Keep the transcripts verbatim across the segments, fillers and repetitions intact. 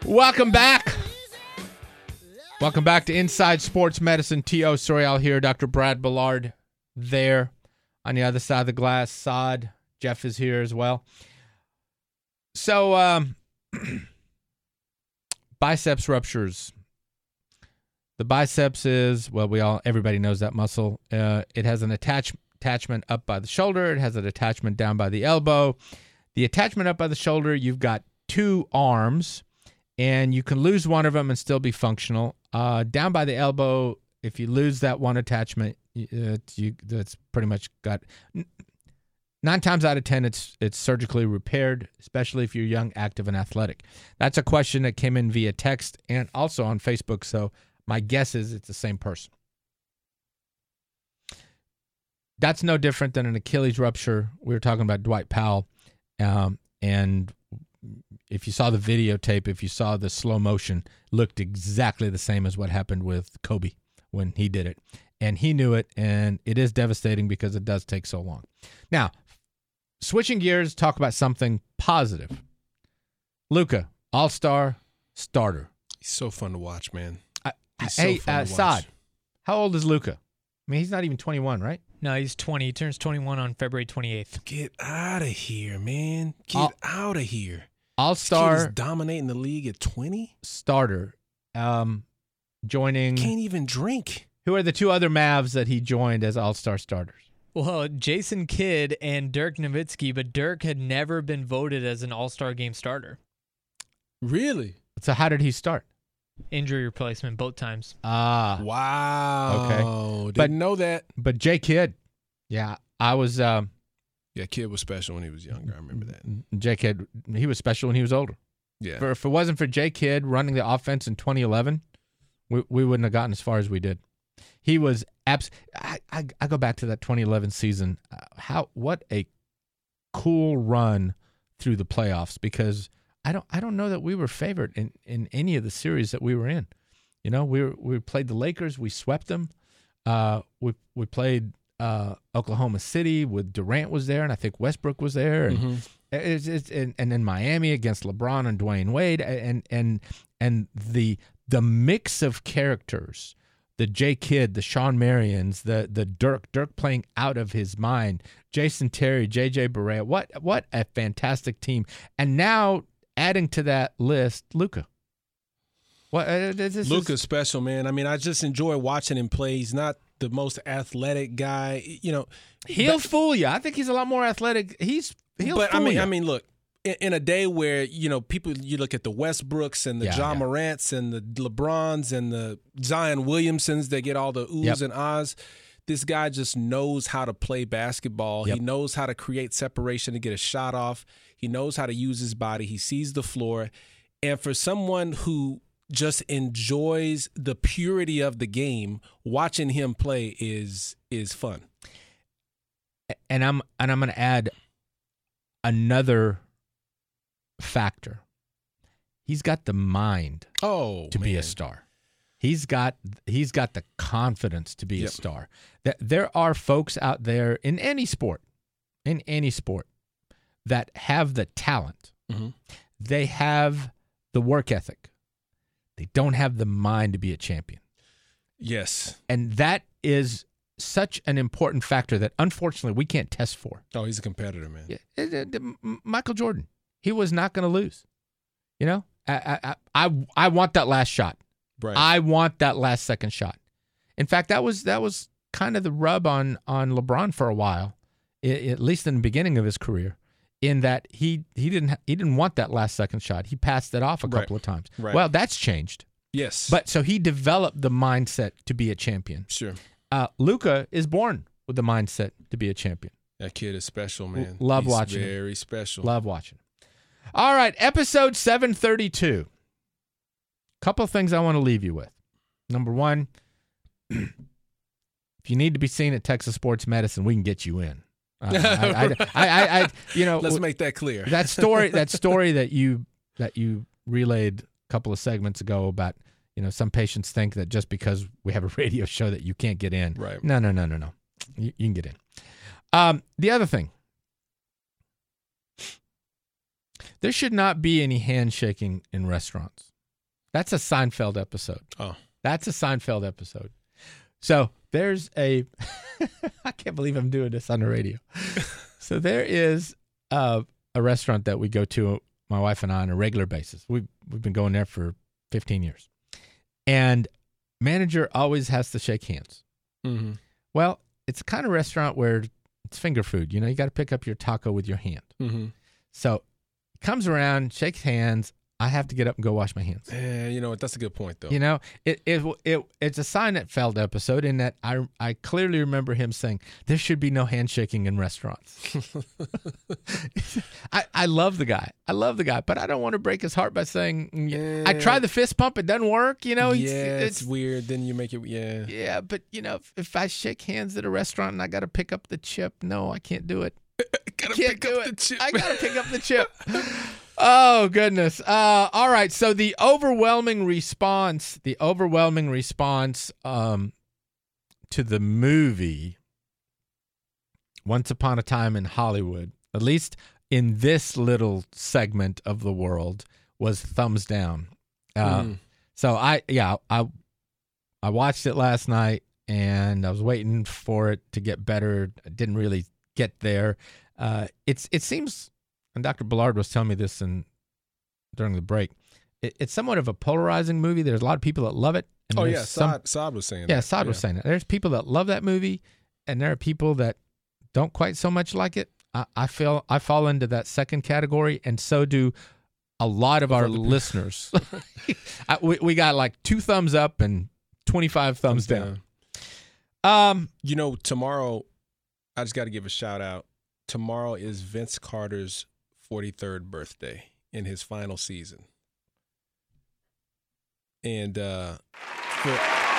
Welcome back. Welcome back to Inside Sports Medicine. T O. Sorial here. Doctor Brad Ballard there. On the other side of the glass, Saad. Jeff is here as well. So, um, biceps ruptures. The biceps is, well, we all, everybody knows that muscle. Uh, it has an attach, attachment up by the shoulder. It has an attachment down by the elbow. The attachment up by the shoulder, you've got two arms, and you can lose one of them and still be functional. Uh, down by the elbow, if you lose that one attachment, it's, you, that's pretty much got nine times out of ten, it's it's surgically repaired, especially if you're young, active, and athletic. That's a question that came in via text and also on Facebook, so my guess is it's the same person. That's no different than an Achilles rupture. We were talking about Dwight Powell, um, and if you saw the videotape, if you saw the slow motion, looked exactly the same as what happened with Kobe when he did it. And he knew it, and it is devastating because it does take so long. Now, switching gears, talk about something positive. Luka, all-star starter. He's so fun to watch, man. Uh, He's hey, so fun uh, to watch. Saad, how old is Luka? I mean, he's not even twenty-one, right? No, he's twenty. He turns twenty-one on February twenty-eighth. Get out of here, man. Get All- out of here. All-star This kid is dominating the league at twenty. starter, um, joining. Can't even drink. Who are the two other Mavs that he joined as all-star starters? Well, Jason Kidd and Dirk Nowitzki, but Dirk had never been voted as an all-star game starter. Really? So how did he start? Injury replacement both times. Ah, Wow. Okay. Didn't But- know that. but J. Kidd, yeah, I was. Um, Yeah, kid was special when he was younger. I remember that. J. Kidd, he was special when he was older. Yeah. For, if it wasn't for J. Kidd running the offense in twenty eleven, we we wouldn't have gotten as far as we did. He was abs. I, I I go back to that twenty eleven season. Uh, how what a cool run through the playoffs, because I don't I don't know that we were favored in, in any of the series that we were in. You know, we were, we played the Lakers, we swept them. Uh, we we played uh, Oklahoma City with Durant was there, and I think Westbrook was there, and Mhm. it's, it's and, and in Miami against LeBron and Dwayne Wade, and and and the the mix of characters. The J. Kidd, the Sean Marions, the the Dirk, Dirk playing out of his mind, Jason Terry, J J Barea. What what a fantastic team! And now adding to that list, Luka. What uh, this is- Luka's special, man. I mean, I just enjoy watching him play. He's not the most athletic guy, you know. He'll but- fool you. I think he's a lot more athletic. He's he'll but fool I mean, you. I mean, look. In, in a day where, you know, people, you look at the Westbrooks and the Yeah, John yeah. Morants and the LeBrons and the Zion Williamsons that get all the oohs Yep. and ahs, this guy just knows how to play basketball. Yep. He knows how to create separation to get a shot off. He knows how to use his body. He sees the floor. And for someone who just enjoys the purity of the game, watching him play is is fun. and I'm and I'm going to add another factor. He's got the mind Oh, to be a man. star. He's got he's got the confidence to be a Yep. star. That there are folks out there in any sport, in any sport, that have the talent. Mhm. They have the work ethic. They don't have the mind to be a champion. Yes. And that is such an important factor that unfortunately we can't test for. Oh, he's a competitor, man. Yeah, it- it- M- Michael Jordan, he was not going to lose. You know, I, I I I want that last shot. Right. I want that last second shot. In fact, that was that was kind of the rub on on LeBron for a while, i- at least in the beginning of his career, in that he he didn't ha- he didn't want that last second shot. He passed it off a Right. couple of times. Right. Well, that's changed. yes. But so he developed the mindset to be a champion. sure. Uh, Luka is born with the mindset to be a champion. That kid is special, man. love He's watching him. Very special. Love watching. All right, episode seven thirty-two. Couple of things I want to leave you with. Number one, if you need to be seen at Texas Sports Medicine, we can get you in. Uh, I, I, I, I, I, you know, Let's make that clear. that story, that story that you that you relayed a couple of segments ago about, you know, some patients think that just because we have a radio show that you can't get in. Right. No, no, no, no, no. You, you can get in. Um, the other thing, there should not be any handshaking in restaurants. That's a Seinfeld episode. Oh. That's a Seinfeld episode. So there's a, I can't believe I'm doing this on the radio. So there is a, a restaurant that we go to, my wife and I, on a regular basis. We've, we've been going there for fifteen years. And manager always has to shake hands. Mm-hmm. Well, it's the kind of restaurant where it's finger food. You know, you got to pick up your taco with your hand. Mm-hmm. So he comes around, shakes hands. I have to get up and go wash my hands. Eh, you know what? That's a good point, though. You know, it it it it's a Seinfeld episode in that I I clearly remember him saying there should be no handshaking in restaurants. I I love the guy. I love the guy, but I don't want to break his heart by saying Yeah. I tried the fist pump, it doesn't work. You know, yeah, it's, it's, weird. Then you make it, yeah. yeah. But you know, if, if I shake hands at a restaurant and I got to pick up the chip, no, I can't do it. Gotta Can't pick do up it. the chip. I gotta pick up the chip. Oh goodness. Uh, all right. So the overwhelming response, the overwhelming response um, to the movie Once Upon a Time in Hollywood, at least in this little segment of the world, was thumbs down. Uh, Mm. So I, yeah, I, I watched it last night and I was waiting for it to get better. I didn't really get there. Uh, it's it seems, and Doctor Ballard was telling me this in during the break. It, it's somewhat of a polarizing movie. There's a lot of people that love it. And Oh, there's yeah. some- Saad, Saad was saying yeah, that. Saad was saying that. There's people that love that movie, and there are people that don't quite so much like it. I, I feel I fall into that second category, and so do a lot of our other people. listeners. I, we, we got like two thumbs up and twenty-five thumbs down. Um, You know, tomorrow, I just got to give a shout out. Tomorrow is Vince Carter's forty-third birthday in his final season. And uh, for,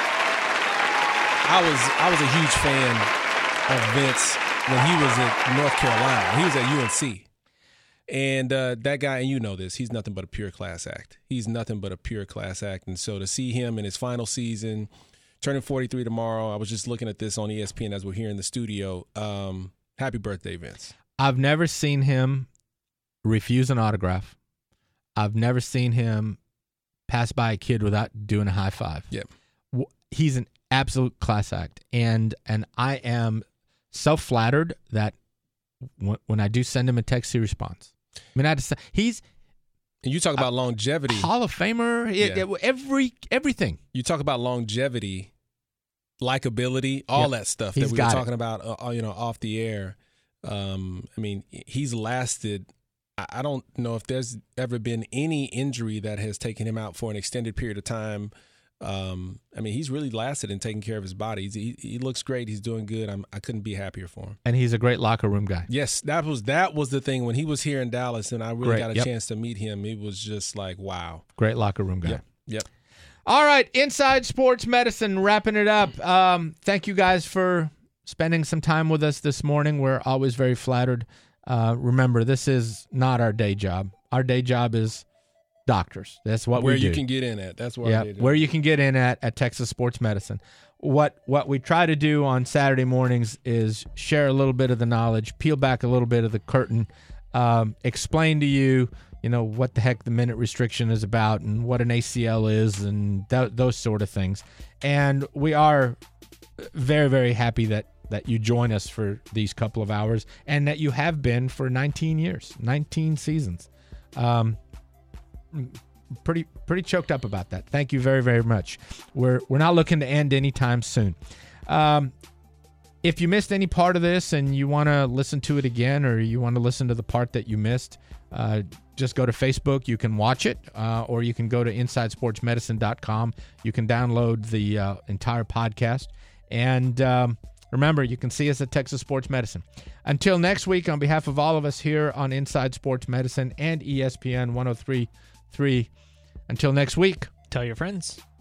I was I was a huge fan of Vince when he was at North Carolina. He was at U N C. And uh, that guy, and you know this, he's nothing but a pure class act. He's nothing but a pure class act. And so to see him in his final season, turning forty-three tomorrow, I was just looking at this on E S P N as we're here in the studio. Um, happy birthday, Vince. I've never seen him refuse an autograph. I've never seen him pass by a kid without doing a high five. Yep. W- He's an absolute class act. And and I am so flattered that w- when I do send him a text, he responds. I mean, I just, he's And you talk about longevity. Hall of Famer, it- Yeah. it- every everything. You talk about longevity, likability, all Yep. that stuff He's that we got were it. talking about, uh, you know, off the air. Um, I mean, he's lasted. I I don't know if there's ever been any injury that has taken him out for an extended period of time. Um, I mean, he's really lasted in taking care of his body. He's, he he looks great. He's doing good. I'm, I couldn't be happier for him. And he's a great locker room guy. Yes, that was that was the thing when he was here in Dallas, and I really Great, got a yep. chance to meet him. It was just like, wow. Great locker room guy. Yep. Yep. All right, Inside Sports Medicine, wrapping it up. Um, thank you guys for spending some time with us this morning. We're always very flattered. Uh, remember, this is not our day job. Our day job is doctors. That's what Where we do. you can get in at. That's where yeah, I did it. where you can get in at at Texas Sports Medicine. What what we try to do on Saturday mornings is share a little bit of the knowledge, peel back a little bit of the curtain, um, explain to you, you know, what the heck the minute restriction is about and what an A C L is and th- those sort of things. And we are very, very happy that that you join us for these couple of hours and that you have been for nineteen years, nineteen seasons. Um, pretty pretty choked up about that. Thank you very, very much. We're we're not looking to end anytime soon. Um, if you missed any part of this and you want to listen to it again, or you want to listen to the part that you missed, uh, just go to Facebook. You can watch it, uh, or you can go to inside sports medicine dot com. You can download the uh, entire podcast. And um, remember, you can see us at Texas Sports Medicine. Until next week, on behalf of all of us here on Inside Sports Medicine and E S P N one oh three point three, until next week. Tell your friends.